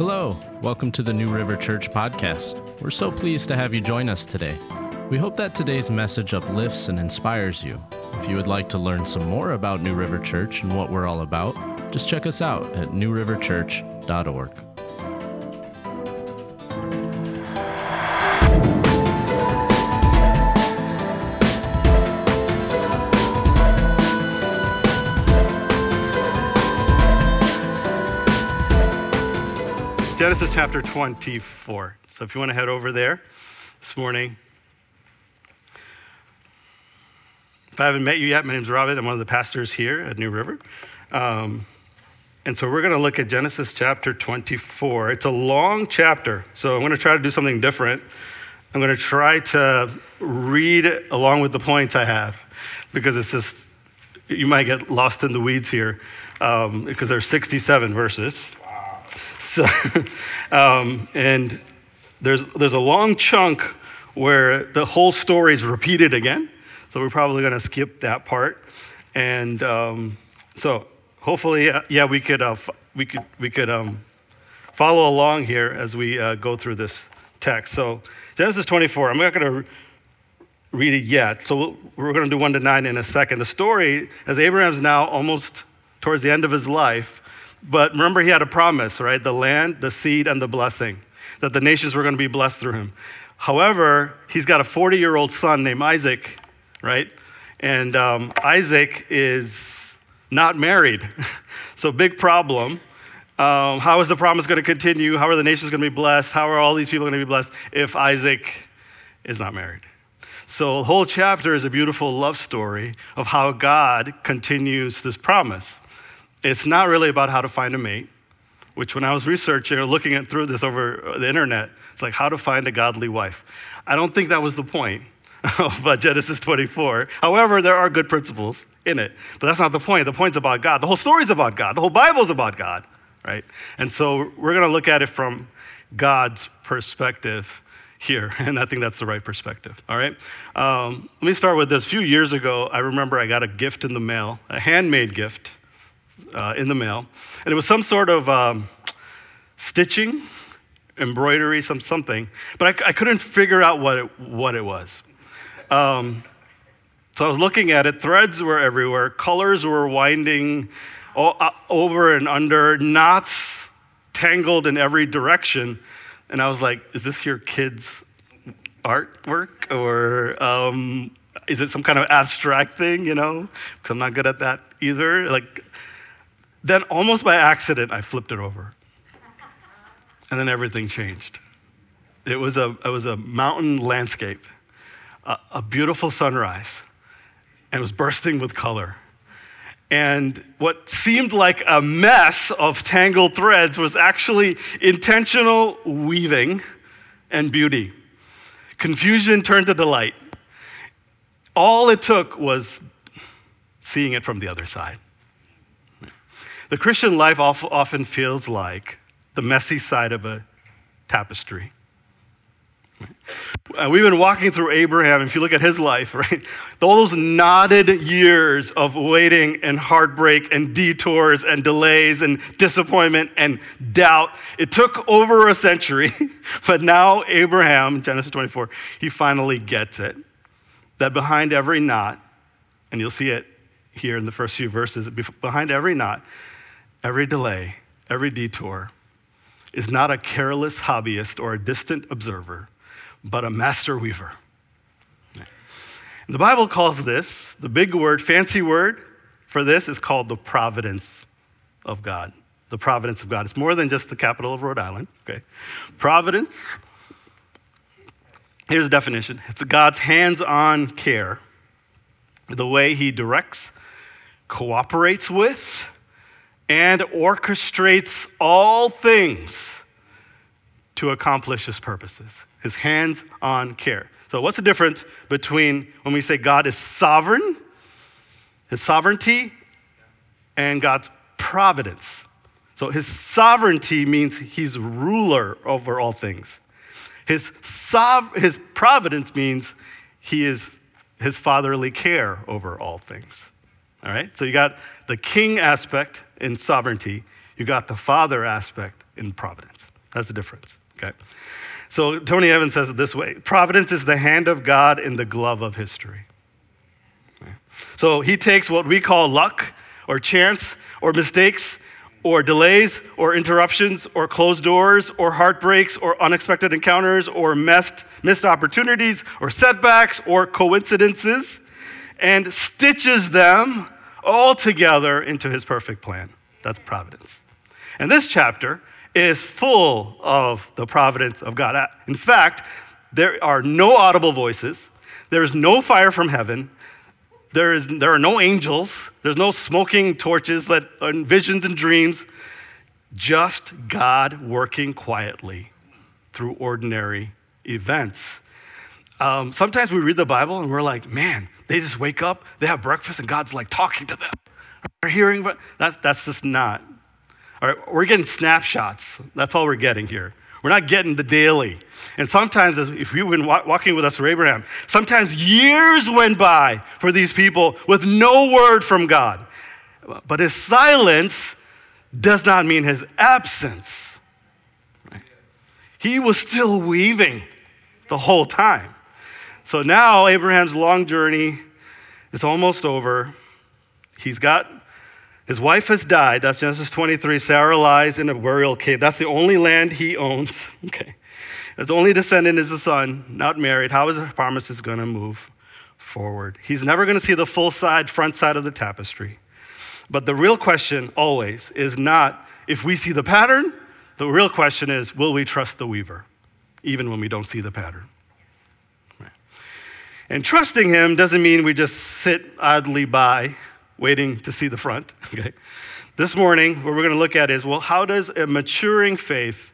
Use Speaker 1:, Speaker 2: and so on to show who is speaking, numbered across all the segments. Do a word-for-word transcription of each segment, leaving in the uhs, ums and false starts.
Speaker 1: Hello, welcome to the New River Church podcast. We're so pleased to have you join us today. We hope that today's message uplifts and inspires you. If you would like to learn some more about New River Church and what we're all about, just check us out at new river church dot org.
Speaker 2: Genesis chapter twenty-four. So if you want to head over there this morning. If I haven't met you yet, my name's Robert. I'm one of the pastors here at New River. Um, and so we're going to look at Genesis chapter twenty-four. It's a long chapter, so I'm going to try to do something different. I'm going to try to read along with the points I have, because it's just, you might get lost in the weeds here, um, because there's sixty-seven verses. So, um, and there's there's a long chunk where the whole story is repeated again. So we're probably going to skip that part. And um, so hopefully, uh, yeah, we could uh, we could we could um, follow along here as we uh, go through this text. So Genesis twenty-four. I'm not going to read it yet. So we'll, we're going to do one to nine in a second. The story, as Abraham's now almost towards the end of his life. But remember, he had a promise, right? The land, the seed, and the blessing, that the nations were going to be blessed through him. However, he's got a forty-year-old son named Isaac, right? And um, Isaac is not married. So big problem. Um, how is the promise going to continue? How are the nations going to be blessed? How are all these people going to be blessed if Isaac is not married? So the whole chapter is a beautiful love story of how God continues this promise. It's not really about how to find a mate, which when I was researching or looking at through this over the internet, it's like how to find a godly wife. I don't think that was the point of uh, Genesis twenty-four. However, there are good principles in it, but that's not the point. The point's about God. The whole story's about God. The whole Bible's about God, right? And so we're going to look at it from God's perspective here, and I think that's the right perspective, all right? Um, let me start with this. A few years ago, I remember I got a gift in the mail, a handmade gift, Uh, in the mail, and it was some sort of um, stitching, embroidery, some something, but I, I couldn't figure out what it, what it was. Um, so I was looking at it. Threads were everywhere. Colors were winding all, uh, over and under. Knots tangled in every direction, and I was like, "Is this your kid's artwork, or um, is it some kind of abstract thing?" You know, because I'm not good at that either. Like. Then almost by accident, I flipped it over. And then everything changed. It was a, it was a mountain landscape, a, a beautiful sunrise, and it was bursting with color. And what seemed like a mess of tangled threads was actually intentional weaving and beauty. Confusion turned to delight. All it took was seeing it from the other side. The Christian life often feels like the messy side of a tapestry. Uh, we've been walking through Abraham, if you look at his life, right? Those knotted years of waiting and heartbreak and detours and delays and disappointment and doubt. It took over a century, but now Abraham, Genesis twenty-four, he finally gets it. That behind every knot, and you'll see it here in the first few verses, behind every knot, every delay, every detour is not a careless hobbyist or a distant observer, but a master weaver. The Bible calls this, the big word, fancy word for this is called the providence of God. The providence of God. It's more than just the capital of Rhode Island, okay? Providence, here's a definition. It's God's hands-on care, the way he directs, cooperates with, and orchestrates all things to accomplish his purposes. His hands-on care. So what's the difference between when we say God is sovereign, his sovereignty, and God's providence? So his sovereignty means he's ruler over all things. His sov- his providence means he is his fatherly care over all things. All right? So you got the king aspect in sovereignty. You got the father aspect in providence. That's the difference, okay? So Tony Evans says it this way: providence is the hand of God in the glove of history. Okay. So he takes what we call luck or chance or mistakes or delays or interruptions or closed doors or heartbreaks or unexpected encounters or missed, missed opportunities or setbacks or coincidences and stitches them all together into his perfect plan. That's providence. And this chapter is full of the providence of God. In fact, there are no audible voices. There's no fire from heaven. There is, there are no angels. There's no smoking torches that are visions and dreams. Just God working quietly through ordinary events. Um, sometimes we read the Bible and we're like, man, they just wake up, they have breakfast, and God's like talking to them. They're hearing, but that's, that's just not. All right, we're getting snapshots. That's all we're getting here. We're not getting the daily. And sometimes, if you've been walking with us for Abraham, sometimes years went by for these people with no word from God. But his silence does not mean his absence. Right? He was still weaving the whole time. So now Abraham's long journey is almost over. He's got, his wife has died. That's Genesis twenty-three. Sarah lies in a burial cave. That's the only land he owns. Okay. His only descendant is a son, not married. How is the promises going to move forward? He's never going to see the full side, front side of the tapestry. But the real question always is not if we see the pattern. The real question is, will we trust the weaver, even when we don't see the pattern? Right. And trusting him doesn't mean we just sit idly by, waiting to see the front. Okay. This morning, what we're going to look at is, well, how does a maturing faith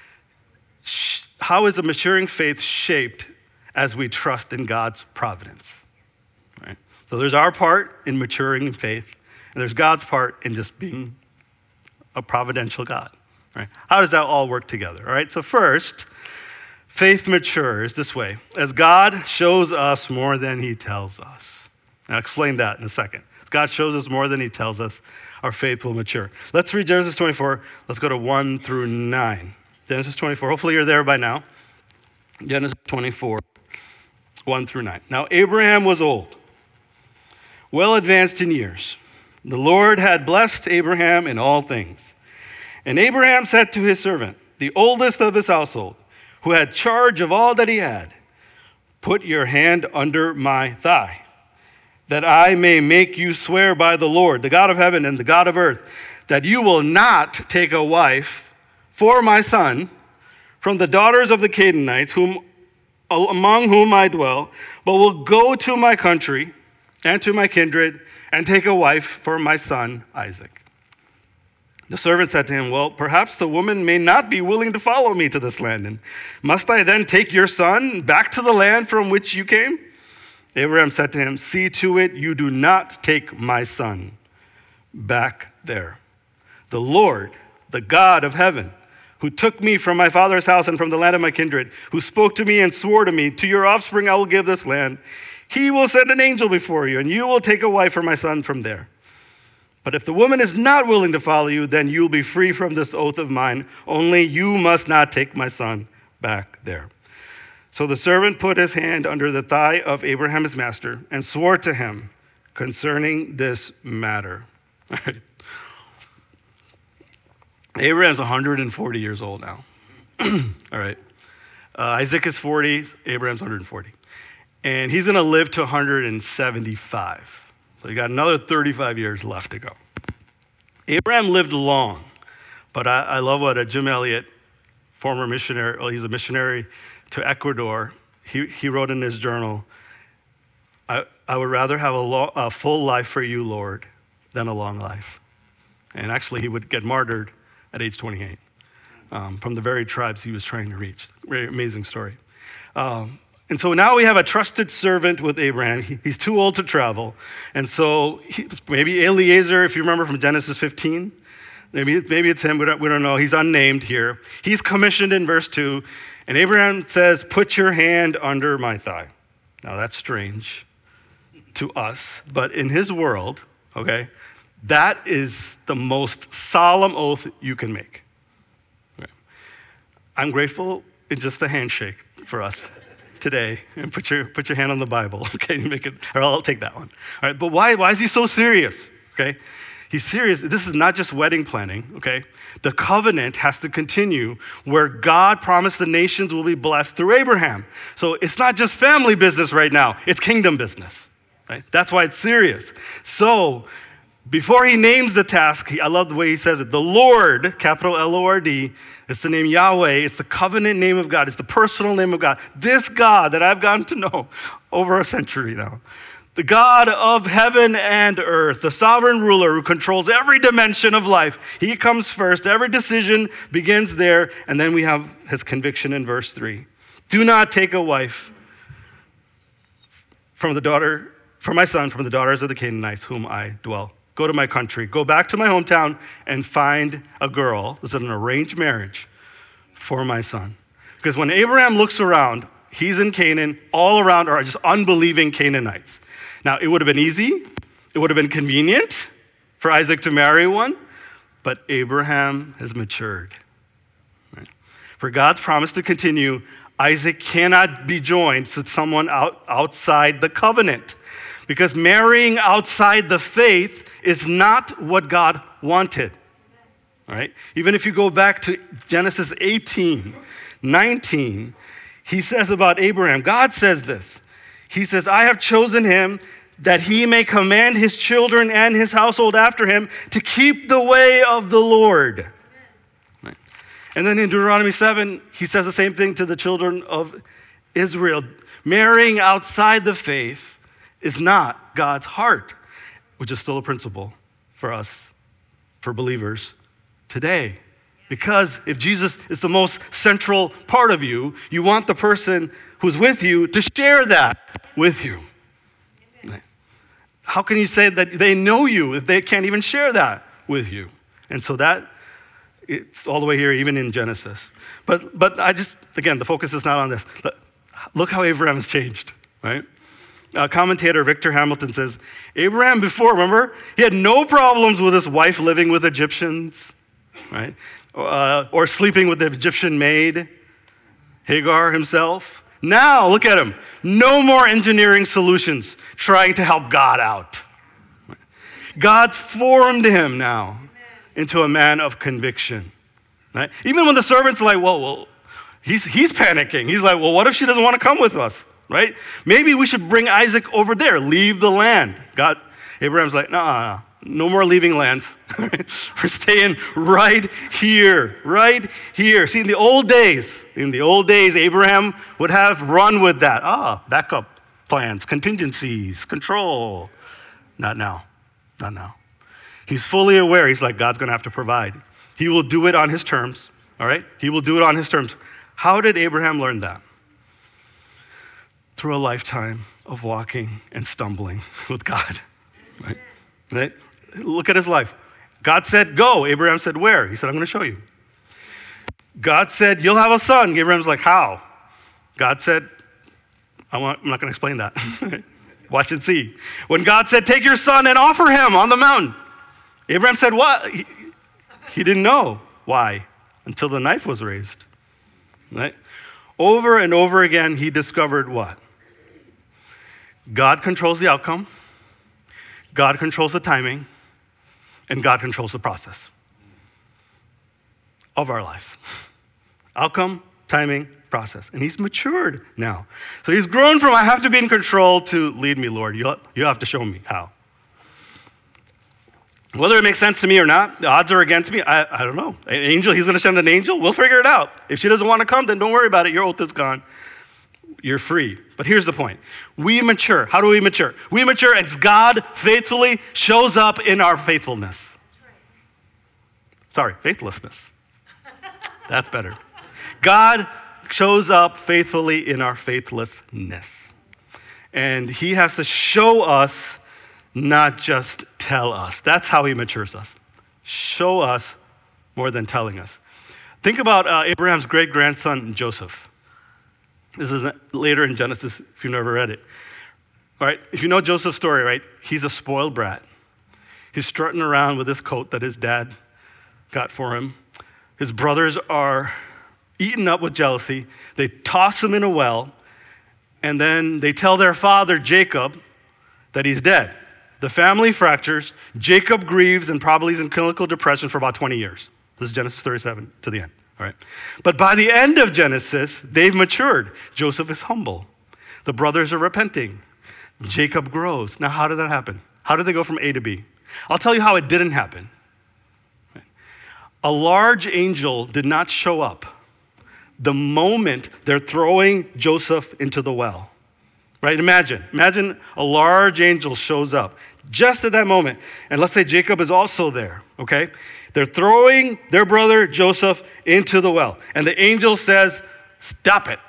Speaker 2: sh- How is a maturing faith shaped as we trust in God's providence? Right? So there's our part in maturing in faith, and there's God's part in just being a providential God. Right? How does that all work together? All right. So first, faith matures this way: as God shows us more than he tells us. I'll explain that in a second. As God shows us more than he tells us, our faith will mature. Let's read Genesis twenty-four. Let's go to one through nine. Genesis twenty-four. Hopefully you're there by now. Genesis twenty-four, one through nine. Now Abraham was old, well advanced in years. The Lord had blessed Abraham in all things. And Abraham said to his servant, the oldest of his household, who had charge of all that he had, put your hand under my thigh, that I may make you swear by the Lord, the God of heaven and the God of earth, that you will not take a wife for my son from the daughters of the Canaanites, whom, among whom I dwell, but will go to my country and to my kindred and take a wife for my son Isaac. The servant said to him, well, perhaps the woman may not be willing to follow me to this land. And must I then take your son back to the land from which you came? Abraham said to him, see to it you do not take my son back there. The Lord, the God of heaven, who took me from my father's house and from the land of my kindred, who spoke to me and swore to me, to your offspring I will give this land. He will send an angel before you, and you will take a wife for my son from there. But if the woman is not willing to follow you, then you will be free from this oath of mine. Only you must not take my son back there. So the servant put his hand under the thigh of Abraham his master and swore to him concerning this matter. Abraham's one hundred forty years old now. All right. Uh, Isaac is forty, Abraham's one hundred forty. And he's going to live to one hundred seventy-five. So you got another thirty-five years left to go. Abraham lived long, but I, I love what uh, Jim Elliot, former missionary, well, he's a missionary to Ecuador, he, he wrote in his journal, I, I would rather have a, lo- a full life for you, Lord, than a long life. And actually, he would get martyred at age twenty-eight um, from the very tribes he was trying to reach. Very amazing story. Um, and so now we have a trusted servant with Abraham. He, he's too old to travel. And so he, maybe Eliezer, if you remember from Genesis fifteen, maybe, maybe it's him, we don't, we don't know. He's unnamed here. He's commissioned in verse two. And Abraham says, put your hand under my thigh. Now that's strange to us, but in his world, okay, that is the most solemn oath you can make. Okay. I'm grateful it's just a handshake for us today. And put your put your hand on the Bible, okay? Make it, or I'll take that one. All right, but why why is he so serious? Okay, he's serious. This is not just wedding planning. Okay, the covenant has to continue where God promised the nations will be blessed through Abraham. So it's not just family business right now; it's kingdom business. Right? That's why it's serious. So before he names the task, he, I love the way he says it. The Lord, capital L O R D, it's the name Yahweh. It's the covenant name of God. It's the personal name of God. This God that I've gotten to know over a century now. The God of heaven and earth, the sovereign ruler who controls every dimension of life. He comes first. Every decision begins there. And then we have his conviction in verse three. Do not take a wife from the daughter, for my son, from the daughters of the Canaanites, whom I dwell. Go to my country. Go back to my hometown and find a girl. This is an arranged marriage for my son. Because when Abraham looks around, he's in Canaan. All around are just unbelieving Canaanites. Now, it would have been easy. It would have been convenient for Isaac to marry one. But Abraham has matured. Right? For God's promise to continue, Isaac cannot be joined to someone out, outside the covenant. Because marrying outside the faith is not what God wanted. All right? Even if you go back to Genesis eighteen, nineteen, he says about Abraham, God says this. He says, I have chosen him that he may command his children and his household after him to keep the way of the Lord. Right? And then in Deuteronomy seven, he says the same thing to the children of Israel. Marrying outside the faith is not God's heart, which is still a principle for us, for believers today. Because if Jesus is the most central part of you, you want the person who's with you to share that with you. Amen. How can you say that they know you if they can't even share that with you? And so that, it's all the way here, even in Genesis. But but I just, again, the focus is not on this. Look how Abraham has changed, right? Uh, commentator Victor Hamilton says, Abraham before, remember, he had no problems with his wife living with Egyptians, right? Uh, or sleeping with the Egyptian maid, Hagar himself. Now, look at him. No more engineering solutions trying to help God out. God's formed him now into a man of conviction. Right? Even when the servants are like, well, well, he's, he's panicking. He's like, well, what if she doesn't want to come with us? Right? Maybe we should bring Isaac over there, leave the land. God, Abraham's like, no, nah, no more leaving lands. We're staying right here, right here. See, in the old days, in the old days, Abraham would have run with that. Ah, backup plans, contingencies, control. Not now, not now. He's fully aware. He's like, God's going to have to provide. He will do it on his terms, all right? He will do it on his terms. How did Abraham learn that? Through a lifetime of walking and stumbling with God. Right? Right? Look at his life. God said, go. Abraham said, where? He said, I'm going to show you. God said, you'll have a son. Abraham's like, how? God said, I want, I'm not going to explain that. Watch and see. When God said, take your son and offer him on the mountain. Abraham said, what? He, he didn't know. Why? Until the knife was raised. Right? Over and over again, he discovered what? God controls the outcome, God controls the timing, and God controls the process of our lives. Outcome, timing, process. And he's matured now. So he's grown from I have to be in control to lead me, Lord. You you have to show me how. Whether it makes sense to me or not, the odds are against me. I, I don't know. An angel, he's going to send an angel. We'll figure it out. If she doesn't want to come, then don't worry about it. Your oath is gone. You're free. But here's the point. We mature. How do we mature? We mature as God faithfully shows up in our faithfulness. Sorry, faithlessness. That's better. God shows up faithfully in our faithlessness. And he has to show us, not just tell us. That's how he matures us. Show us more than telling us. Think about uh, Abraham's great-grandson, Joseph. This is later in Genesis, if you've never read it. All right, if you know Joseph's story, right, he's a spoiled brat. He's strutting around with this coat that his dad got for him. His brothers are eaten up with jealousy. They toss him in a well, and then they tell their father, Jacob, that he's dead. The family fractures. Jacob grieves and probably is in clinical depression for about twenty years. This is Genesis thirty-seven to the end. All right. But by the end of Genesis, they've matured. Joseph is humble. The brothers are repenting. Jacob grows. Now, how did that happen? How did they go from A to B? I'll tell you how it didn't happen. A large angel did not show up the moment they're throwing Joseph into the well. Right? Imagine. Imagine a large angel shows up just at that moment. And let's say Jacob is also there. Okay? They're throwing their brother Joseph into the well. And the angel says, stop it.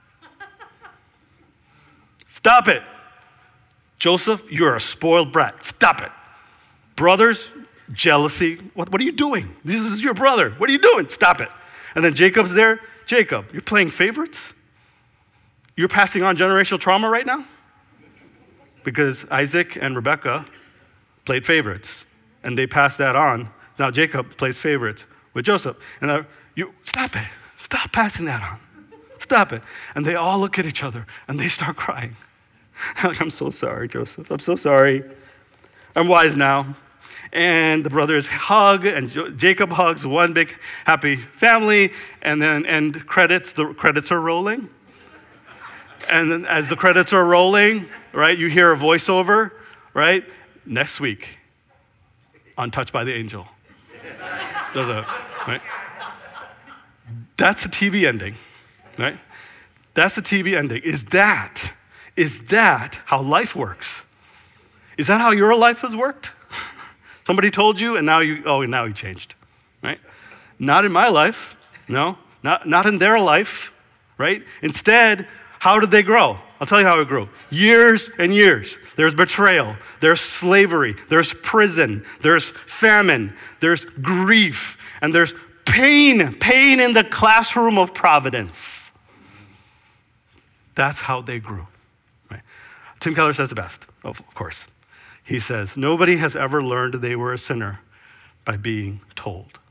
Speaker 2: Stop it. Joseph, you're a spoiled brat. Stop it. Brothers, jealousy. What, what are you doing? This is your brother. What are you doing? Stop it. And then Jacob's there. Jacob, you're playing favorites? You're passing on generational trauma right now? Because Isaac and Rebekah played favorites, and they passed that on. Now Jacob plays favorites with Joseph. And uh, you, stop it. Stop passing that on. Stop it. And they all look at each other, and they start crying. Like, I'm so sorry, Joseph. I'm so sorry. I'm wise now. And the brothers hug, and jo- Jacob hugs one big happy family, and then end credits. The credits are rolling. And then as the credits are rolling, right, you hear a voiceover, right? Next week, Untouched by the Angel. Right? That's a T V ending, right? That's a T V ending. Is that, is that how life works? Is that how your life has worked? Somebody told you, and now you, oh, now he changed, right? Not in my life, no. Not, not in their life, right? Instead, how did they grow? I'll tell you how it grew. Years and years. There's betrayal. There's slavery. There's prison. There's famine. There's grief. And there's pain. Pain in the classroom of providence. That's how they grew, right? Tim Keller says the best, of course. He says, nobody has ever learned they were a sinner by being told.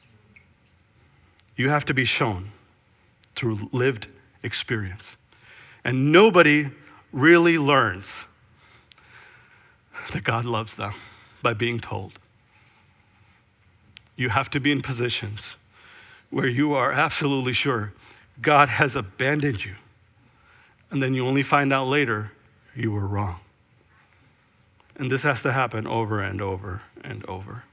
Speaker 2: You have to be shown through lived experience. And nobody really learns that God loves them by being told. You have to be in positions where you are absolutely sure God has abandoned you. And then you only find out later you were wrong. And this has to happen over and over and over.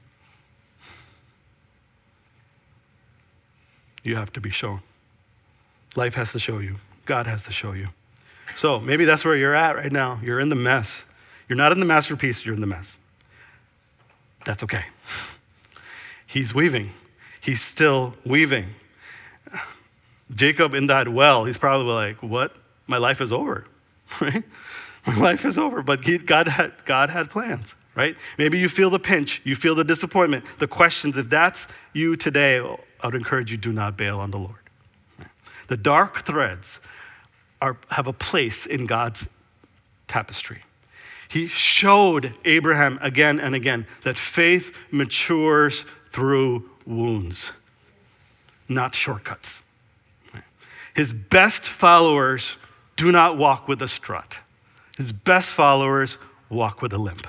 Speaker 2: You have to be shown. Life has to show you. God has to show you. So maybe that's where you're at right now. You're in the mess. You're not in the masterpiece, you're in the mess. That's okay. He's weaving. He's still weaving. Jacob in that well, he's probably like, what? My life is over, right? My life is over, but he, God, had, God had plans, right? Maybe you feel the pinch, you feel the disappointment, the questions. If that's you today, I would encourage you, do not bail on the Lord. The dark threads are, have a place in God's tapestry. He showed Abraham again and again that faith matures through wounds, not shortcuts. His best followers do not walk with a strut. His best followers walk with a limp.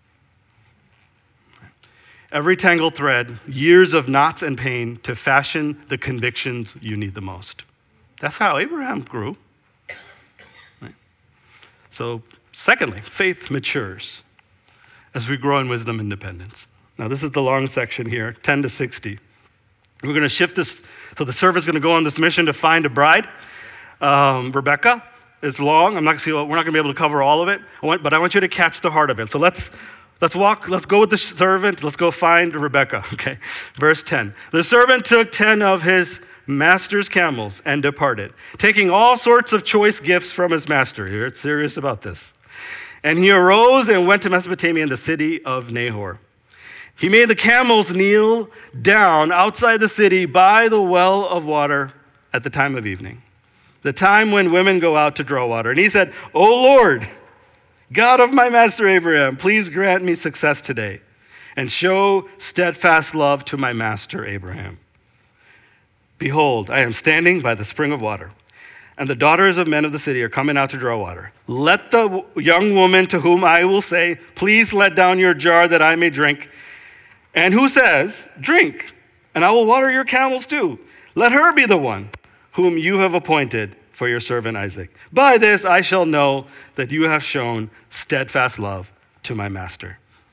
Speaker 2: Every tangled thread, years of knots and pain to fashion the convictions you need the most. That's how Abraham grew. Right? So, secondly, faith matures as we grow in wisdom and independence. Now, this is the long section here, ten to sixty. We're going to shift this, so the servant's going to go on this mission to find a bride. Um, Rebecca, it's long. I'm not going to see, we're not going to be able to cover all of it, I want, but I want you to catch the heart of it. So let's let's walk, let's go with the servant. Let's go find Rebecca, okay? Verse ten. The servant took ten of his master's camels and departed, taking all sorts of choice gifts from his master. You're serious about this. And he arose and went to Mesopotamia in the city of Nahor. He made the camels kneel down outside the city by the well of water at the time of evening, the time when women go out to draw water. And he said, "O Lord, God of my master Abraham, please grant me success today and show steadfast love to my master Abraham. Behold, I am standing by the spring of water, and the daughters of men of the city are coming out to draw water. Let the young woman to whom I will say, please let down your jar that I may drink, and who says, drink, and I will water your camels too. Let her be the one whom you have appointed for your servant Isaac. By this I shall know that you have shown steadfast love to my master.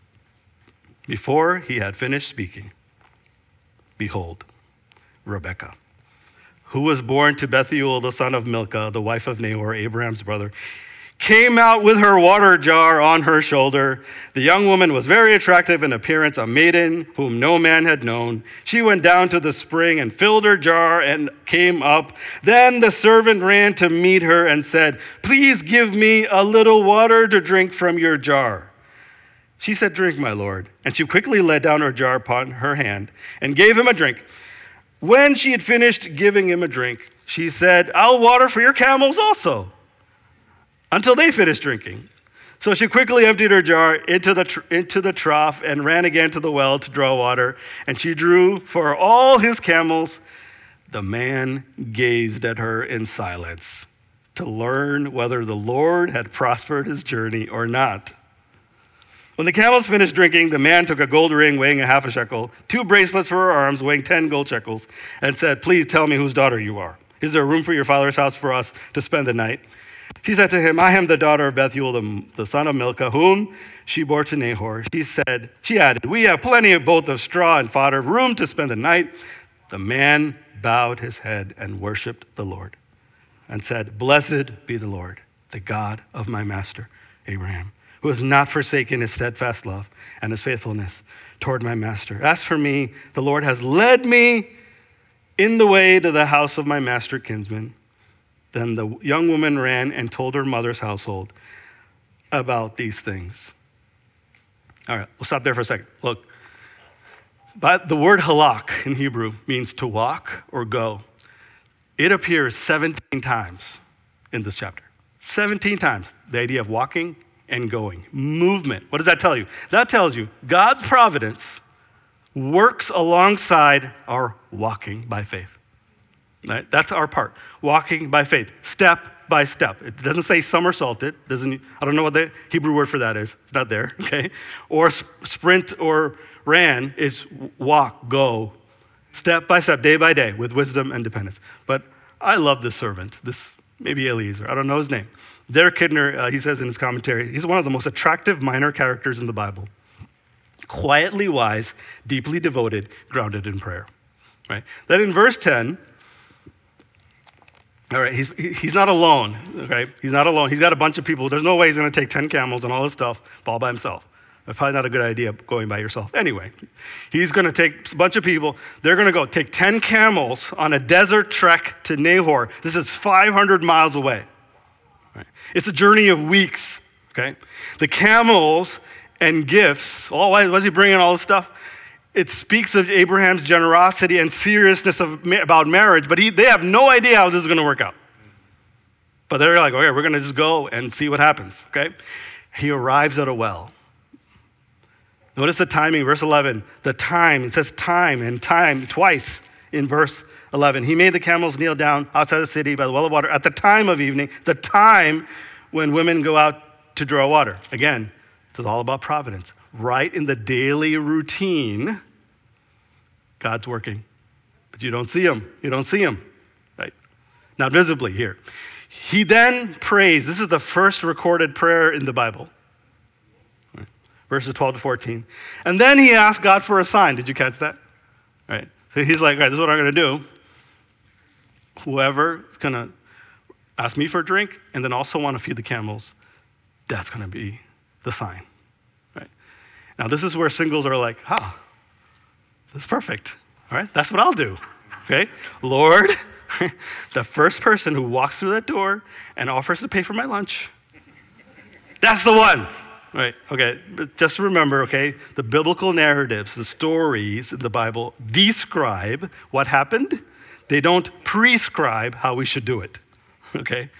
Speaker 2: Before he had finished speaking, behold, Rebekah, who was born to Bethuel, the son of Milcah, the wife of Nahor, Abraham's brother, came out with her water jar on her shoulder. The young woman was very attractive in appearance, a maiden whom no man had known. She went down to the spring and filled her jar and came up. Then the servant ran to meet her and said, please give me a little water to drink from your jar. She said, drink, my lord. And she quickly let down her jar upon her hand and gave him a drink. When she had finished giving him a drink, she said, I'll water for your camels also, until they finished drinking. So she quickly emptied her jar into the, tr- into the trough and ran again to the well to draw water. And she drew for all his camels. The man gazed at her in silence to learn whether the Lord had prospered his journey or not. When the camels finished drinking, the man took a gold ring weighing a half a shekel, two bracelets for her arms weighing ten gold shekels, and said, please tell me whose daughter you are. Is there room for your father's house for us to spend the night? She said to him, I am the daughter of Bethuel, the, the son of Milcah, whom she bore to Nahor. She said, she added, we have plenty of both of straw and fodder, room to spend the night. The man bowed his head and worshiped the Lord and said, blessed be the Lord, the God of my master, Abraham, who has not forsaken his steadfast love and his faithfulness toward my master. As for me, the Lord has led me in the way to the house of my master kinsman. Then the young woman ran and told her mother's household about these things. All right, we'll stop there for a second. Look, but the word halak in Hebrew means to walk or go. It appears seventeen times in this chapter. seventeen times, the idea of walking and going, movement. What does that tell you? That tells you God's providence works alongside our walking by faith. Right? That's our part, walking by faith, step by step. It doesn't say somersaulted. Doesn't. I don't know what the Hebrew word for that is. It's not there. Okay, or sprint or ran is walk, go, step by step, day by day, with wisdom and dependence. But I love this servant. This maybe Eliezer. I don't know his name. Derek Kidner, uh, he says in his commentary, he's one of the most attractive minor characters in the Bible. Quietly wise, deeply devoted, grounded in prayer. Right. Then in verse ten. All right, he's he's not alone, okay? He's not alone. He's got a bunch of people. There's no way he's going to take ten camels and all this stuff all by himself. That's probably not a good idea going by yourself. Anyway, he's going to take a bunch of people. They're going to go take ten camels on a desert trek to Nahor. This is five hundred miles away. Right? It's a journey of weeks, okay? The camels and gifts, oh, why was he bringing all this stuff? It speaks of Abraham's generosity and seriousness of, about marriage, but he, they have no idea how this is going to work out. But they're like, okay, we're going to just go and see what happens, okay? He arrives at a well. Notice the timing, verse eleven. The time, it says time and time twice in verse eleven. He made the camels kneel down outside the city by the well of water at the time of evening, the time when women go out to draw water. Again, this is all about providence. Right in the daily routine, God's working, but you don't see him. You don't see him, right? Not visibly here. He then prays. This is the first recorded prayer in the Bible, right? Verses twelve to fourteen. And then he asked God for a sign. Did you catch that? Right. So he's like, all right, this is what I'm going to do. Whoever is going to ask me for a drink and then also want to feed the camels, that's going to be the sign. Now, this is where singles are like, ah, that's perfect. All right, that's what I'll do. Okay, Lord, the first person who walks through that door and offers to pay for my lunch, that's the one. Right, okay, but just remember, okay, the biblical narratives, the stories in the Bible describe what happened. They don't prescribe how we should do it, okay?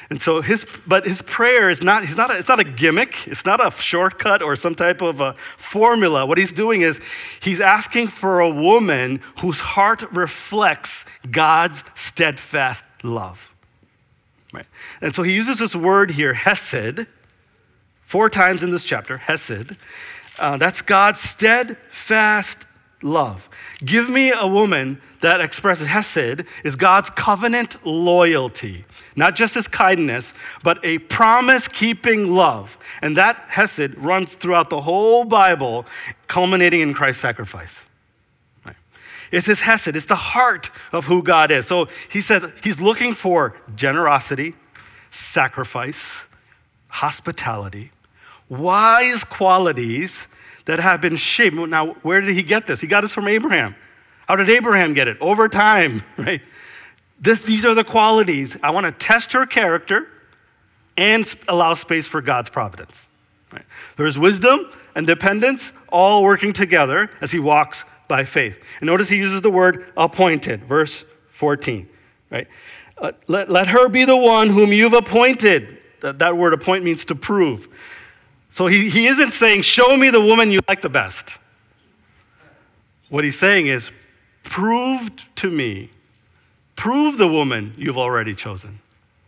Speaker 2: And so his, but his prayer is not, he's not a, it's not a gimmick. It's not a shortcut or some type of a formula. What he's doing is he's asking for a woman whose heart reflects God's steadfast love. Right? And so he uses this word here, hesed, four times in this chapter, hesed. Uh, that's God's steadfast love. Give me a woman that expresses hesed is God's covenant loyalty, not just his kindness, but a promise-keeping love. And that hesed runs throughout the whole Bible, culminating in Christ's sacrifice. Right? It's his hesed. It's the heart of who God is. So he said he's looking for generosity, sacrifice, hospitality, wise qualities that have been shaped. Now, where did he get this? He got this from Abraham. How did Abraham get it? Over time, right? This, these are the qualities. I want to test her character and allow space for God's providence. Right? There's wisdom and dependence all working together as he walks by faith. And notice he uses the word appointed, verse fourteen. Right? Uh, let, let her be the one whom you've appointed. That, that word appoint means to prove. So he, he isn't saying, show me the woman you like the best. What he's saying is, prove to me, prove the woman you've already chosen.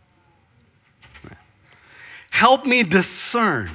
Speaker 2: Help me discern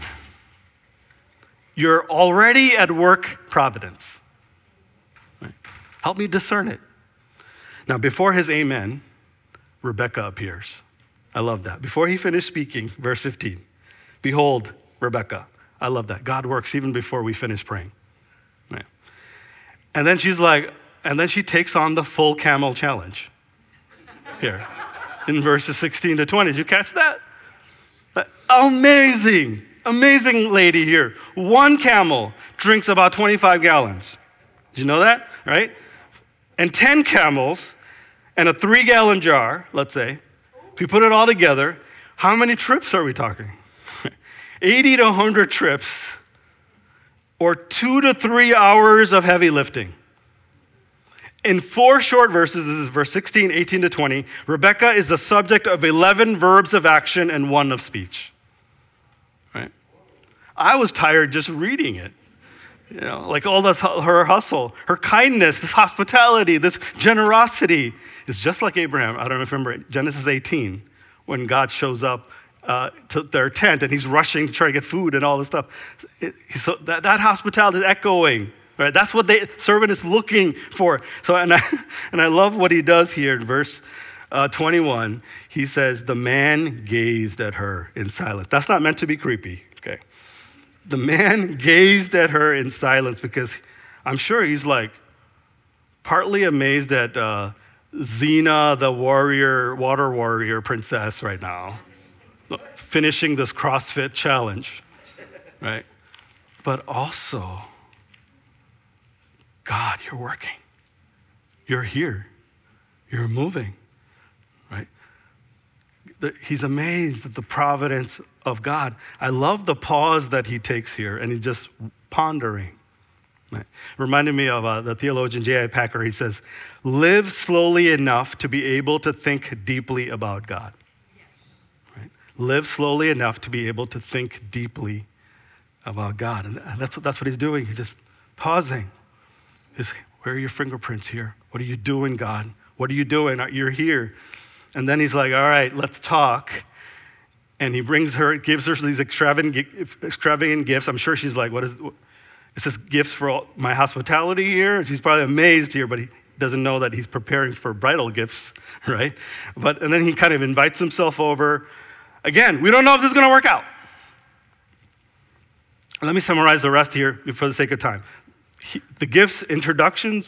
Speaker 2: your already at work providence. Help me discern it. Now, before his amen, Rebecca appears. I love that. Before he finished speaking, verse fifteen, behold, Rebecca. I love that. God works even before we finish praying. Right. And then she's like, and then she takes on the full camel challenge here in verses sixteen to twenty. Did you catch that? Amazing, amazing lady here. One camel drinks about twenty-five gallons. Did you know that? Right? And ten camels and a three gallon jar, let's say. If you put it all together, how many trips are we talking? eighty to one hundred trips, or two to three hours of heavy lifting. In four short verses, this is verse sixteen, eighteen to twenty, Rebecca is the subject of eleven verbs of action and one of speech. Right? I was tired just reading it. You know, like all this, her hustle, her kindness, this hospitality, this generosity is just like Abraham. I don't know if you remember Genesis eighteen, when God shows up Uh, to their tent, and he's rushing to try to get food and all this stuff. It, so that, that hospitality is echoing, right? That's what the servant is looking for. So, and I, and I love what he does here in verse uh, twenty-one. He says, the man gazed at her in silence. That's not meant to be creepy, okay? The man gazed at her in silence because I'm sure he's like partly amazed at uh, Xena, the warrior, water warrior princess right now, finishing this CrossFit challenge, right? But also, God, you're working. You're here. You're moving, right? He's amazed at the providence of God. I love the pause that he takes here, and he's just pondering. Right? Reminded me of uh, the theologian J I Packer. He says, live slowly enough to be able to think deeply about God. Live slowly enough to be able to think deeply about God. And that's what, that's what he's doing. He's just pausing. He's, where are your fingerprints here? What are you doing, God? What are you doing? You're here. And then he's like, all right, let's talk. And he brings her, gives her these extravagant, extravagant gifts. I'm sure she's like, what is, is this gifts for all, my hospitality here? She's probably amazed here, but he doesn't know that he's preparing for bridal gifts, right? But, and then he kind of invites himself over. Again, we don't know if this is going to work out. Let me summarize the rest here for the sake of time. He, the gifts, introductions,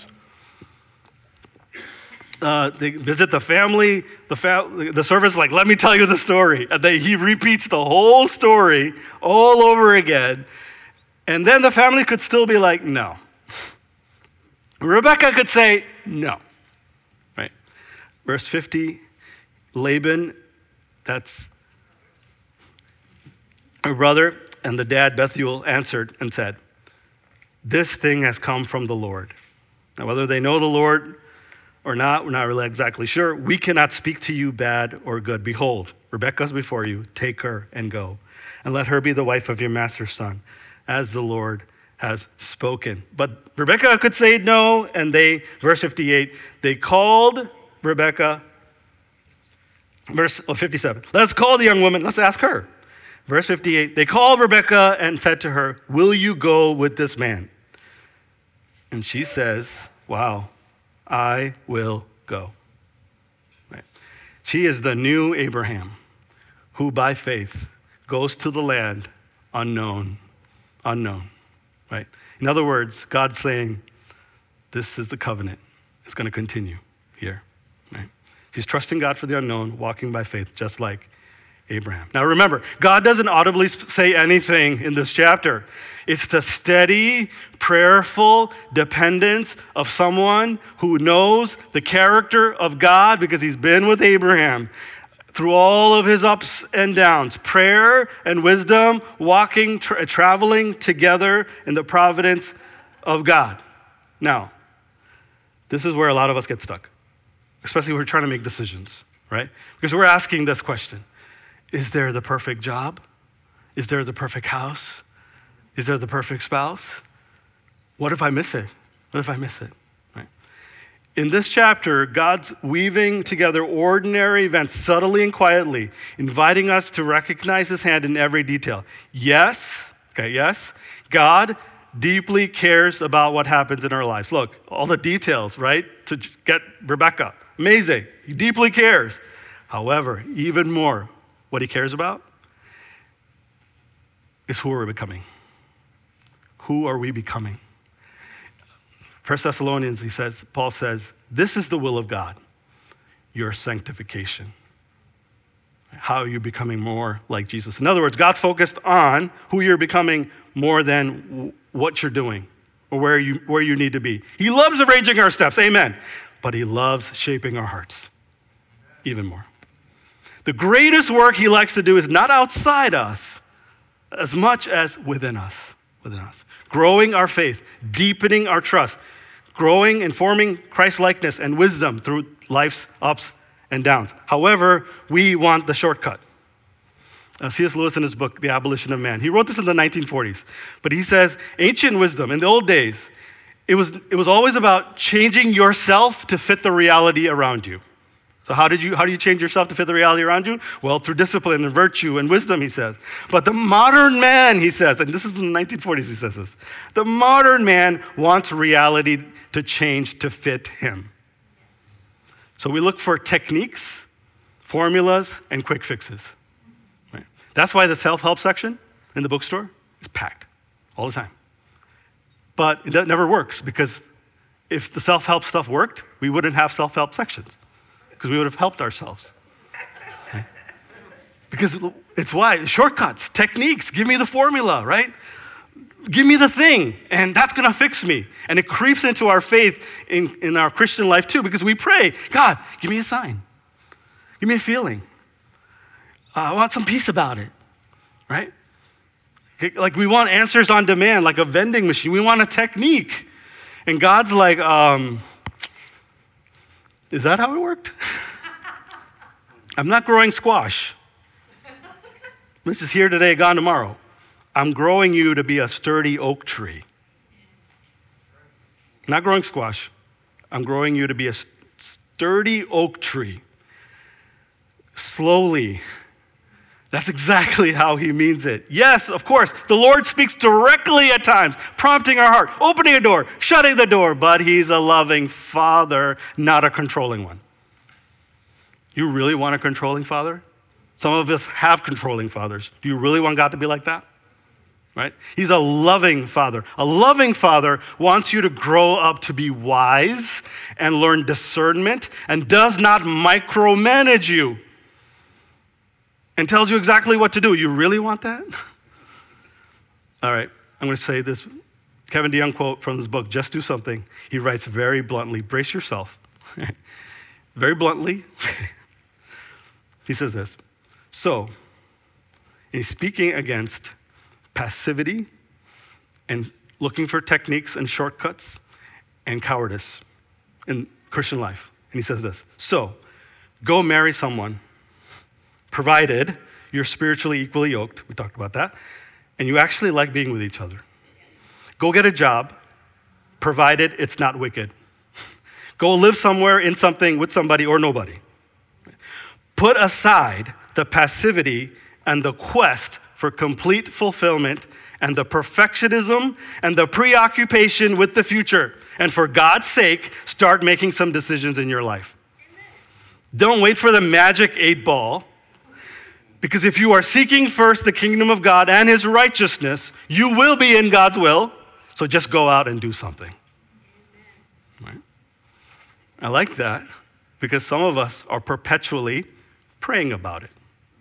Speaker 2: uh, they visit the family, the, fa- the servant's like, let me tell you the story. And then he repeats the whole story all over again. And then the family could still be like, no. Rebecca could say, no. Right? Verse fifty, Laban, that's her brother, and the dad, Bethuel, answered and said, this thing has come from the Lord. Now, whether they know the Lord or not, we're not really exactly sure. We cannot speak to you bad or good. Behold, Rebekah's before you. Take her and go. And let her be the wife of your master's son, as the Lord has spoken. But Rebekah could say no, and they, verse fifty-eight, they called Rebekah, verse fifty-seven, let's call the young woman, let's ask her. Verse fifty-eight, they called Rebekah and said to her, will you go with this man? And she says, wow, I will go. Right. She is the new Abraham, who by faith goes to the land unknown, unknown. Right? In other words, God's saying, this is the covenant. It's going to continue here. Right? She's trusting God for the unknown, walking by faith, just like Abraham. Now remember, God doesn't audibly say anything in this chapter. It's the steady, prayerful dependence of someone who knows the character of God because he's been with Abraham through all of his ups and downs, prayer and wisdom, walking, tra- traveling together in the providence of God. Now, this is where a lot of us get stuck, especially when we're trying to make decisions, right? Because we're asking this question, is there the perfect job? Is there the perfect house? Is there the perfect spouse? What if I miss it? What if I miss it? In this chapter, God's weaving together ordinary events subtly and quietly, inviting us to recognize his hand in every detail. Yes, okay, yes, God deeply cares about what happens in our lives. Look, all the details, right, to get Rebekah. Amazing. He deeply cares. However, even more, what he cares about is who are we becoming? Who are we becoming? First Thessalonians, he says, Paul says, this is the will of God, your sanctification. How are you becoming more like Jesus? In other words, God's focused on who you're becoming more than what you're doing or where you, where you need to be. He loves arranging our steps, amen. But he loves shaping our hearts even more. The greatest work he likes to do is not outside us as much as within us, within us. Growing our faith, deepening our trust, growing and forming Christ-likeness and wisdom through life's ups and downs. However, we want the shortcut. Uh, C S Lewis in his book, The Abolition of Man, he wrote this in the nineteen forties, but he says, ancient wisdom, in the old days, it was, it was always about changing yourself to fit the reality around you. So how did you, how do you change yourself to fit the reality around you? Well, through discipline and virtue and wisdom, he says. But the modern man, he says, and this is in the nineteen forties, he says this, the modern man wants reality to change to fit him. So we look for techniques, formulas, and quick fixes. Right? That's why the self-help section in the bookstore is packed all the time. But that never works because if the self-help stuff worked, we wouldn't have self-help sections because we would have helped ourselves. Okay? Because it's why, shortcuts, techniques, give me the formula, right? Give me the thing, and that's gonna fix me. And it creeps into our faith in, in our Christian life too, because we pray, God, give me a sign. Give me a feeling. Uh, I want some peace about it, right? Like we want answers on demand, like a vending machine. We want a technique. And God's like, um, is that how it worked? I'm not growing squash. This is here today, gone tomorrow. I'm growing you to be a sturdy oak tree. Not growing squash. I'm growing you to be a sturdy oak tree. Slowly. That's exactly how he means it. Yes, of course, the Lord speaks directly at times, prompting our heart, opening a door, shutting the door, but he's a loving father, not a controlling one. You really want a controlling father? Some of us have controlling fathers. Do you really want God to be like that? Right? He's a loving father. A loving father wants you to grow up to be wise and learn discernment and does not micromanage you and tells you exactly what to do. You really want that? All right, I'm going to say this Kevin DeYoung quote from his book, Just Do Something. He writes very bluntly, brace yourself. Very bluntly, he says this. So, he's speaking against passivity and looking for techniques and shortcuts and cowardice in Christian life. And he says this, so go marry someone provided you're spiritually equally yoked. We talked about that. And you actually like being with each other. Go get a job, provided it's not wicked. Go live somewhere in something with somebody or nobody. Put aside the passivity and the quest for complete fulfillment and the perfectionism and the preoccupation with the future. And for God's sake, start making some decisions in your life. Don't wait for the magic eight ball, because if you are seeking first the kingdom of God and his righteousness, you will be in God's will. So just go out and do something. Right? I like that because some of us are perpetually praying about it.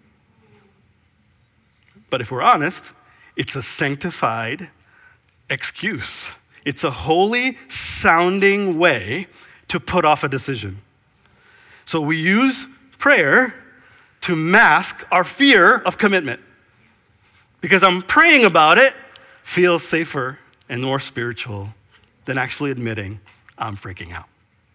Speaker 2: But if we're honest, it's a sanctified excuse. It's a holy sounding way to put off a decision. So we use prayer to mask our fear of commitment. Because I'm praying about it feels safer and more spiritual than actually admitting I'm freaking out.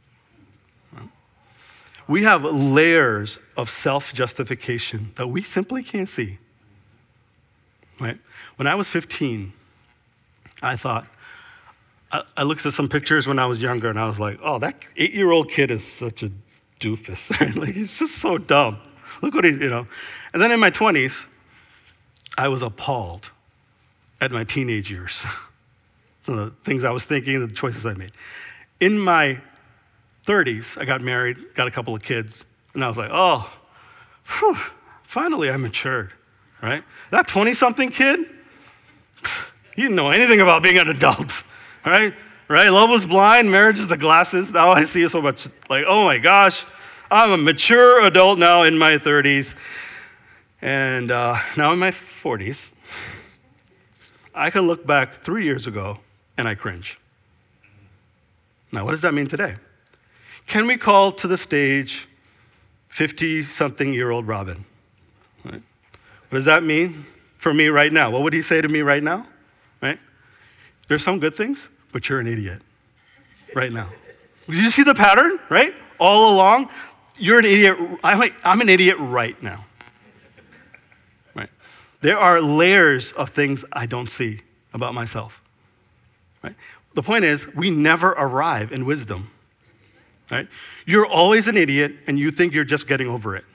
Speaker 2: We have layers of self-justification that we simply can't see. Right? When I was fifteen, I thought, I, I looked at some pictures when I was younger and I was like, oh, that eight-year-old kid is such a doofus. Like, he's just so dumb. Look what he's, you know. And then in my twenties, I was appalled at my teenage years. Some of the things I was thinking, the choices I made. In my thirties, I got married, got a couple of kids, and I was like, oh, whew, finally I matured, right? That twenty-something kid, he didn't know anything about being an adult, right? Right? Love was blind, marriage is the glasses. Now I see so much, like, oh my gosh, I'm a mature adult now in my thirties. And uh, now in my forties, I can look back three years ago and I cringe. Now, what does that mean today? Can we call to the stage fifty-something-year-old Robin? Right? What does that mean for me right now? What would he say to me right now? Right? There's some good things, but you're an idiot right now. Did you see the pattern, right? All along, you're an idiot. I'm, I'm an idiot right now. Right? There are layers of things I don't see about myself. Right? The point is, we never arrive in wisdom. Right? You're always an idiot, and you think you're just getting over it.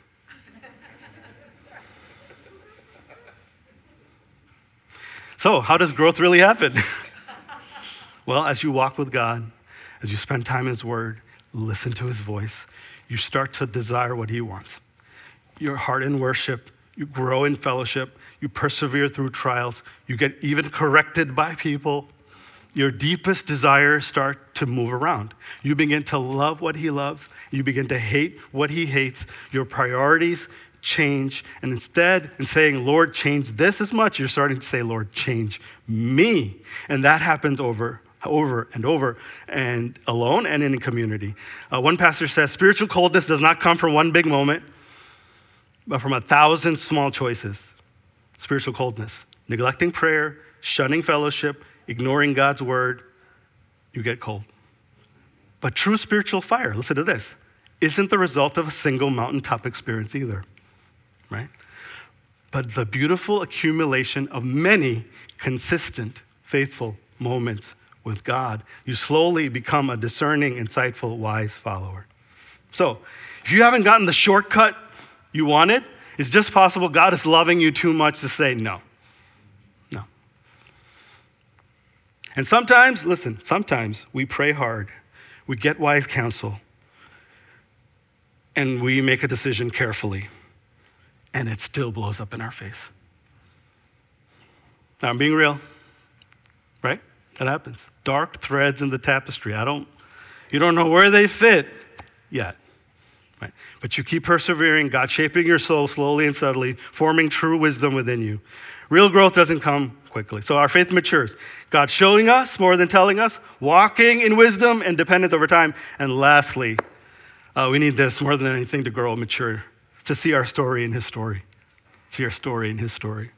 Speaker 2: So, how does growth really happen? Well, as you walk with God, as you spend time in his word, listen to his voice, you start to desire what he wants. Your heart in worship, you grow in fellowship, you persevere through trials, you get even corrected by people. Your deepest desires start to move around. You begin to love what he loves. You begin to hate what he hates. Your priorities change. And instead, in saying, Lord, change this as much, you're starting to say, Lord, change me. And that happens over, over and over, and alone and in a community. Uh, one pastor says, spiritual coldness does not come from one big moment, but from a thousand small choices. Spiritual coldness, neglecting prayer, shunning fellowship, ignoring God's word, you get cold. But true spiritual fire, listen to this, isn't the result of a single mountaintop experience either, right? But the beautiful accumulation of many consistent, faithful moments with God. You slowly become a discerning, insightful, wise follower. So, if you haven't gotten the shortcut you wanted, it's just possible God is loving you too much to say no. No. And sometimes, listen, sometimes we pray hard, we get wise counsel, and we make a decision carefully, and it still blows up in our face. Now, I'm being real, right? That happens. Dark threads in the tapestry. I don't, you don't know where they fit yet, right? But you keep persevering, God shaping your soul slowly and subtly, forming true wisdom within you. Real growth doesn't come quickly. So our faith matures. God showing us more than telling us, walking in wisdom and dependence over time. And lastly, uh, we need this more than anything to grow and mature, to see our story in his story. See our story in his story.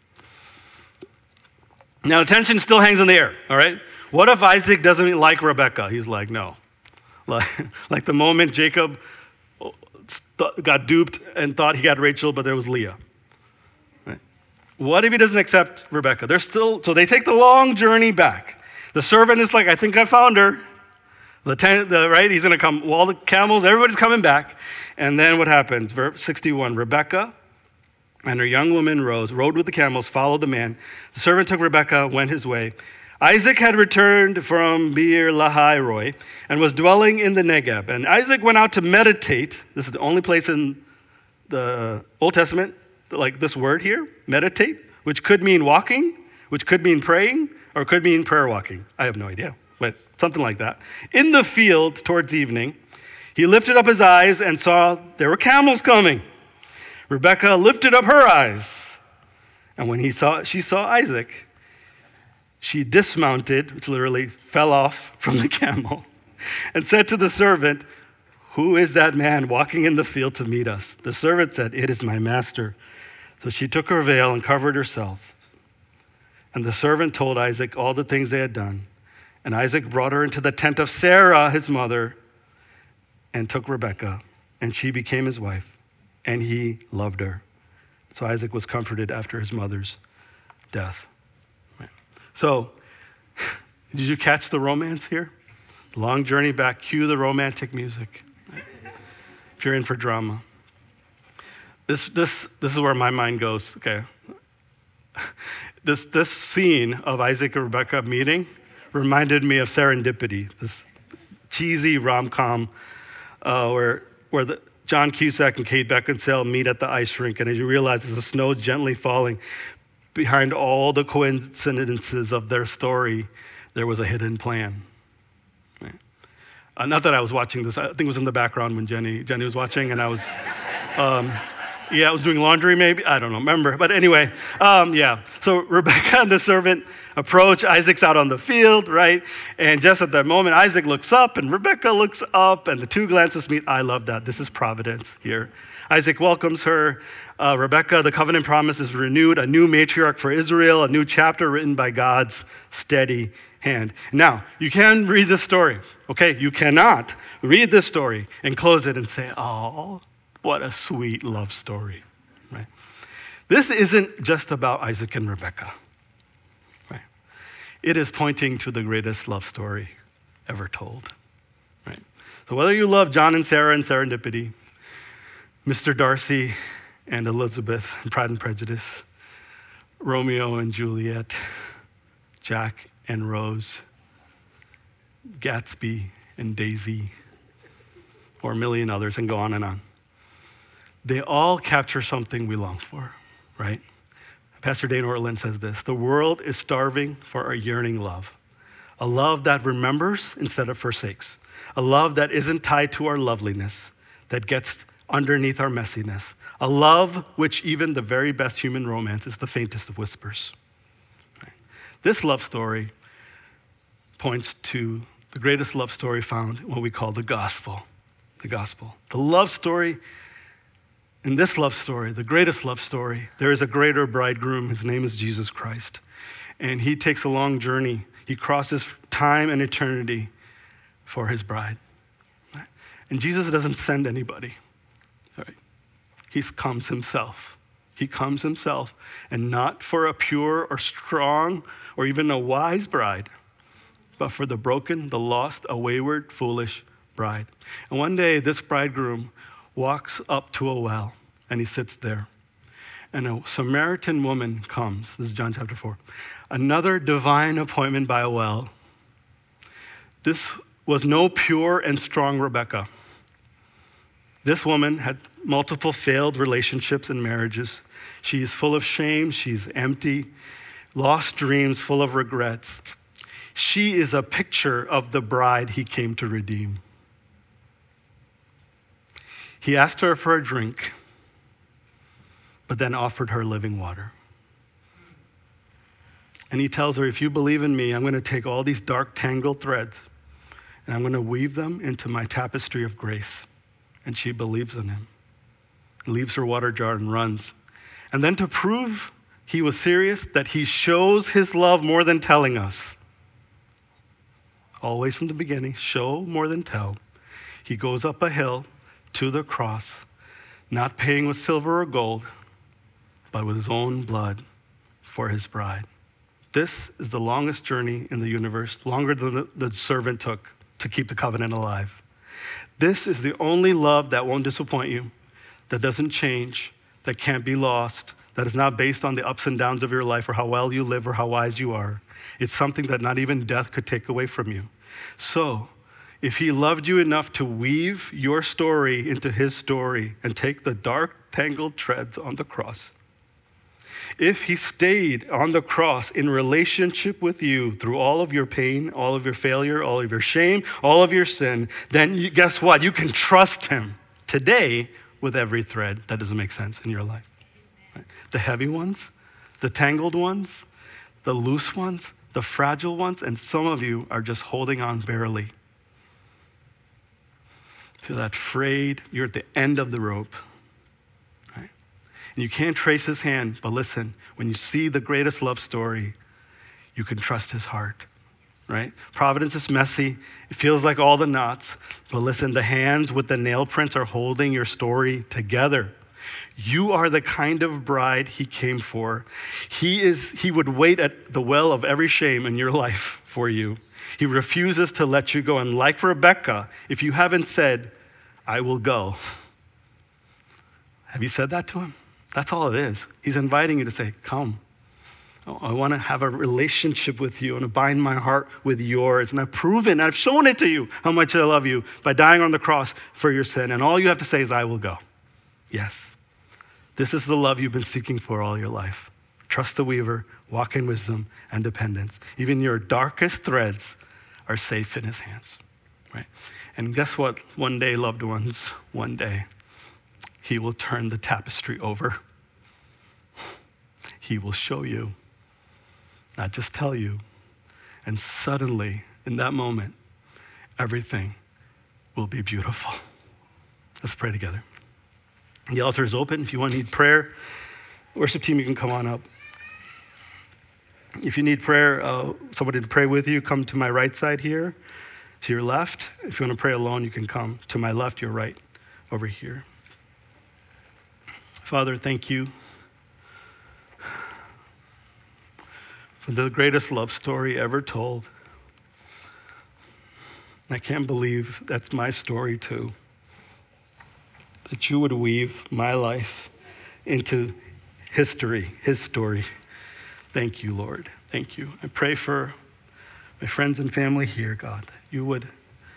Speaker 2: Now, attention still hangs in the air, all right? What if Isaac doesn't like Rebekah? He's like, no. Like, like the moment Jacob th- got duped and thought he got Rachel, but there was Leah. Right? What if he doesn't accept Rebecca? They're still, so they take the long journey back. The servant is like, I think I found her. The, ten, the right, he's going to come, all the camels, everybody's coming back. And then what happens? Verse sixty-one, Rebecca and her young woman rose, rode with the camels, followed the man. The servant took Rebekah, went his way. Isaac had returned from Beer Lahai Roi and was dwelling in the Negeb. And Isaac went out to meditate. This is the only place in the Old Testament, like this word here, meditate, which could mean walking, which could mean praying, or could mean prayer walking. I have no idea, but something like that. In the field towards evening, he lifted up his eyes and saw there were camels coming. Rebekah lifted up her eyes, and when he saw, she saw Isaac, she dismounted, which literally fell off from the camel, and said to the servant, "Who is that man walking in the field to meet us?" The servant said, "It is my master." So she took her veil and covered herself. And the servant told Isaac all the things they had done. And Isaac brought her into the tent of Sarah, his mother, and took Rebekah, and she became his wife. And he loved her. So Isaac was comforted after his mother's death. Right. So, did you catch the romance here? Long journey back, cue the romantic music. Right. If you're in for drama. This, this, this is where my mind goes, okay. This, this scene of Isaac and Rebekah meeting reminded me of Serendipity, this cheesy rom-com uh, where, where the, John Cusack and Kate Beckinsale meet at the ice rink, and as you realize as the snow is gently falling, behind all the coincidences of their story, there was a hidden plan. Right? Uh, not that I was watching this, I think it was in the background when Jenny, Jenny was watching, and I was, um, yeah, I was doing laundry maybe, I don't know, remember, but anyway, um, yeah. So Rebekah and the servant approach, Isaac's out on the field, right? And just at that moment, Isaac looks up and Rebekah looks up and the two glances meet. I love that. This is providence here. Isaac welcomes her. Uh, Rebekah, the covenant promise is renewed, a new matriarch for Israel, a new chapter written by God's steady hand. Now, you can read this story, okay? You cannot read this story and close it and say, oh, what a sweet love story, right? This isn't just about Isaac and Rebekah. It is pointing to the greatest love story ever told, right? So whether you love John and Sarah in Serendipity, Mister Darcy and Elizabeth in Pride and Prejudice, Romeo and Juliet, Jack and Rose, Gatsby and Daisy, or a million others, and go on and on. They all capture something we long for, right? Pastor Dane Ortland says this: the world is starving for a yearning love, a love that remembers instead of forsakes, a love that isn't tied to our loveliness, that gets underneath our messiness, a love which even the very best human romance is the faintest of whispers. Right? This love story points to the greatest love story found in what we call the gospel, the gospel. The love story. In this love story, the greatest love story, there is a greater bridegroom. His name is Jesus Christ. And he takes a long journey. He crosses time and eternity for his bride. And Jesus doesn't send anybody. Right? He comes himself. He comes himself, and not for a pure or strong or even a wise bride, but for the broken, the lost, a wayward, foolish bride. And one day, this bridegroom walks up to a well, and he sits there. And a Samaritan woman comes. This is John chapter four. Another divine appointment by a well. This was no pure and strong Rebekah. This woman had multiple failed relationships and marriages. She is full of shame. She's empty, lost dreams, full of regrets. She is a picture of the bride he came to redeem. He asked her for a drink, but then offered her living water. And he tells her, if you believe in me, I'm going to take all these dark tangled threads and I'm going to weave them into my tapestry of grace. And she believes in him, leaves her water jar and runs. And then to prove he was serious, that he shows his love more than telling us. Always from the beginning, show more than tell. He goes up a hill to the cross, not paying with silver or gold, but with his own blood for his bride. This is the longest journey in the universe, longer than the, the servant took to keep the covenant alive. This is the only love that won't disappoint you, that doesn't change, that can't be lost, that is not based on the ups and downs of your life or how well you live or how wise you are. It's something that not even death could take away from you. So, if he loved you enough to weave your story into his story and take the dark, tangled threads on the cross, if he stayed on the cross in relationship with you through all of your pain, all of your failure, all of your shame, all of your sin, then you, guess what? You can trust him today with every thread that doesn't make sense in your life. Right? The heavy ones, the tangled ones, the loose ones, the fragile ones, and some of you are just holding on barely to that frayed, you're at the end of the rope. Right? And you can't trace his hand, but listen, when you see the greatest love story, you can trust his heart. Right? Providence is messy. It feels like all the knots. But listen, the hands with the nail prints are holding your story together. You are the kind of bride he came for. He is. He would wait at the well of every shame in your life for you. He refuses to let you go. And like Rebecca, if you haven't said, I will go, have you said that to him? That's all it is. He's inviting you to say, come. I want to have a relationship with you and to bind my heart with yours. And I've proven, I've shown it to you how much I love you by dying on the cross for your sin. And all you have to say is, I will go. Yes. This is the love you've been seeking for all your life. Trust the weaver, walk in wisdom and dependence. Even your darkest threads are safe in his hands. Right? And guess what? One day, loved ones, one day, he will turn the tapestry over. He will show you, not just tell you. And suddenly, in that moment, everything will be beautiful. Let's pray together. The altar is open. If you want to need prayer, worship team, you can come on up. If you need prayer, uh, somebody to pray with you, come to my right side here, to your left. If you want to pray alone, you can come to my left, your right, over here. Father, thank you for the greatest love story ever told. I can't believe that's my story too. That you would weave my life into history, his story. Thank you, Lord. Thank you. I pray for my friends and family here, God, that you would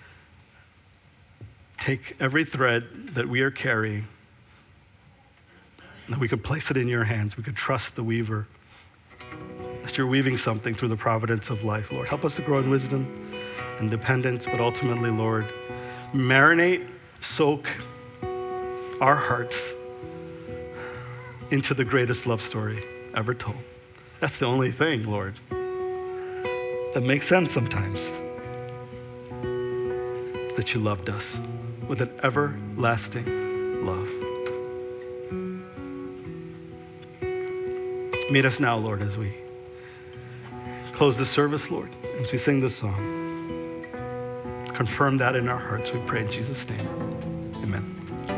Speaker 2: take every thread that we are carrying, that we could place it in your hands. We could trust the weaver, that you're weaving something through the providence of life, Lord. Help us to grow in wisdom and dependence, but ultimately, Lord, marinate, soak our hearts into the greatest love story ever told. That's the only thing, Lord, that makes sense sometimes. That you loved us with an everlasting love. Meet us now, Lord, as we close the service, Lord, as we sing this song. Confirm that in our hearts, we pray in Jesus' name. Amen.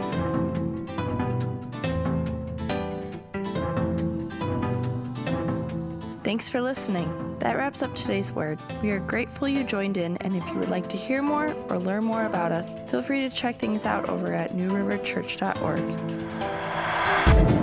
Speaker 3: Thanks for listening. That wraps up today's word. We are grateful you joined in, and if you would like to hear more or learn more about us, feel free to check things out over at new river church dot org.